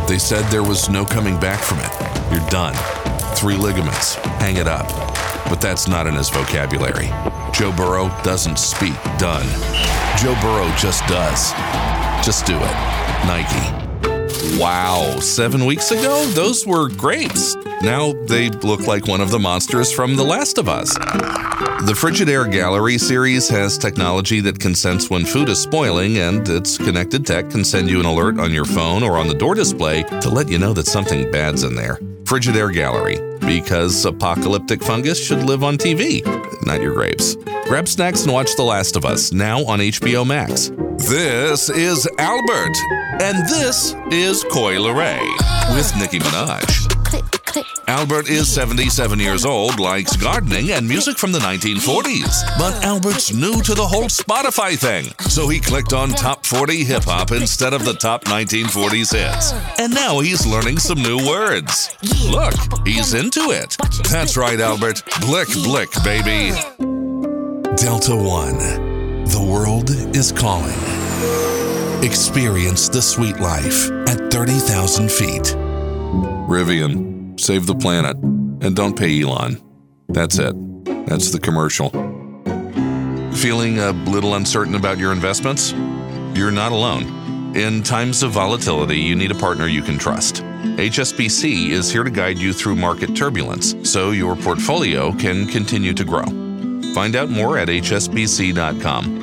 They said there was no coming back from it. You're done. 3 ligaments. Hang it up. But that's not in his vocabulary. Joe Burrow doesn't speak done. Joe Burrow just does. Just do it. Nike. Wow, 7 weeks ago, those were grapes. Now they look like one of the monsters from The Last of Us. The Frigidaire Gallery series has technology that can sense when food is spoiling, and its connected tech can send you an alert on your phone or on the door display to let you know that something bad's in there. Frigidaire Gallery, because apocalyptic fungus should live on TV, not your grapes. Grab snacks and watch The Last of Us, now on HBO Max. This is Albert, and this is Coi Leray with Nicki Minaj. Albert is 77 years old, likes gardening and music from the 1940s. But Albert's new to the whole Spotify thing, so he clicked on Top 40 Hip-Hop instead of the top 1940s hits. And now he's learning some new words. Look, he's into it. That's right, Albert. Blick, blick, baby. Delta One. The world is calling. Experience the sweet life at 30,000 feet. Rivian. Save the planet. And don't pay Elon. That's it. That's the commercial. Feeling a little uncertain about your investments? You're not alone. In times of volatility, you need a partner you can trust. HSBC is here to guide you through market turbulence so your portfolio can continue to grow. Find out more at hsbc.com.